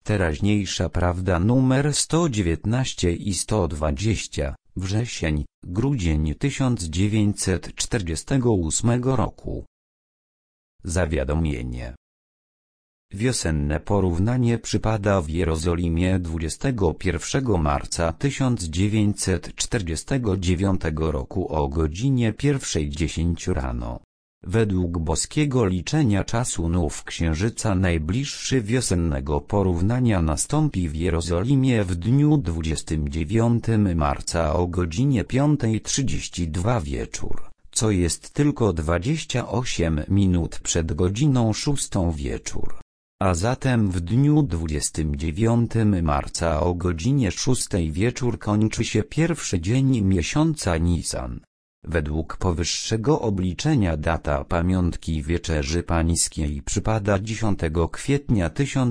Teraźniejsza prawda numer 119 i 120, wrzesień, grudzień 1948 roku. Zawiadomienie. Wiosenne porównanie przypada w Jerozolimie 21 marca 1949 roku o godzinie 1:10 rano. Według boskiego liczenia czasu nów księżyca najbliższy wiosennego porównania nastąpi w Jerozolimie w dniu 29 marca o godzinie 5:32 wieczór, co jest tylko 28 minut przed godziną 6 wieczór. A zatem w dniu 29 marca o godzinie 6 wieczór kończy się pierwszy dzień miesiąca Nisan. Według powyższego obliczenia data pamiątki Wieczerzy Pańskiej przypada 10 kwietnia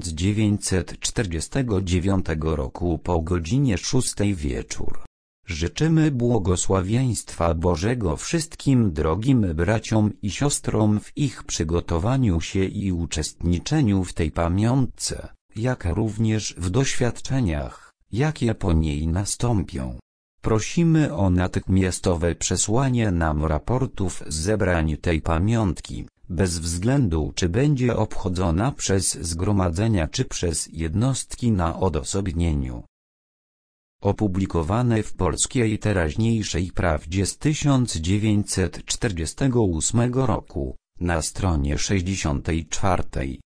1949 roku po godzinie 6 wieczór. Życzymy błogosławieństwa Bożego wszystkim drogim braciom i siostrom w ich przygotowaniu się i uczestniczeniu w tej pamiątce, jak również w doświadczeniach, jakie po niej nastąpią. Prosimy o natychmiastowe przesłanie nam raportów z zebrań tej pamiątki, bez względu czy będzie obchodzona przez zgromadzenia czy przez jednostki na odosobnieniu. Opublikowane w Polskiej Teraźniejszej Prawdzie z 1948 roku, na stronie 64.